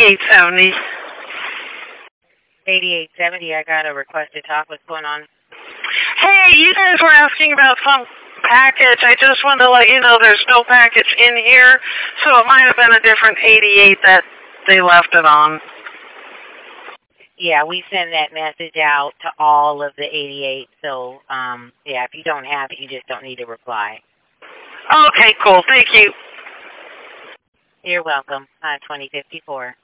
8870. 8870, I got a request to talk. What's going on? Hey, you guys were asking about some package. I just wanted to let you know there's no package in here, so it might have been a different 88 that they left it on. Yeah, we send that message out to all of the 88, so, yeah, if you don't have it, you just don't need to reply. Okay, cool. Thank you. You're welcome. 2054.